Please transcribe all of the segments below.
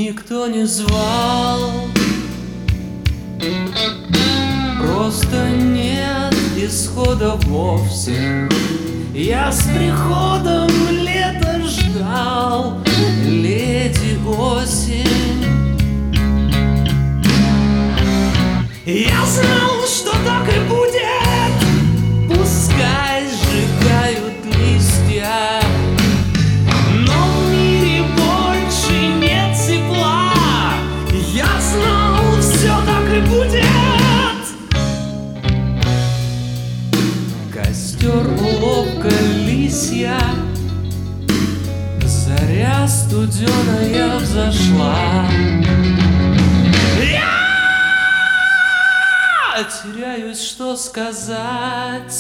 никто не звал, просто нет исхода вовсе. Я с приходом лета ждал, леди осень. Я знал, что так и будет, пускай сжигают листья, но в мире больше нет тепла. Я знал, все так и будет. Костер, уловка, лисья, заря студеная взошла. Я теряюсь, что сказать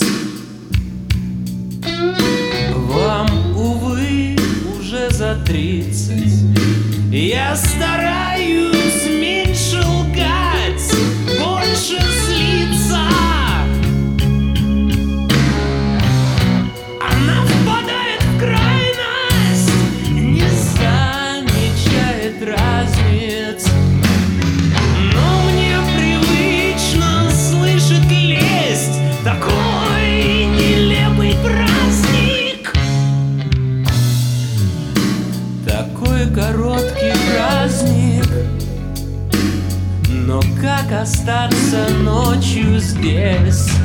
вам, увы, уже за 30. Я стараюсь меньше лгать, больше злиться. Она впадает в крайность, не замечает разниц. Но мне привычно слышать лесть, такой нелепый праздник, такой короткий праздник. Но как остаться ночью здесь?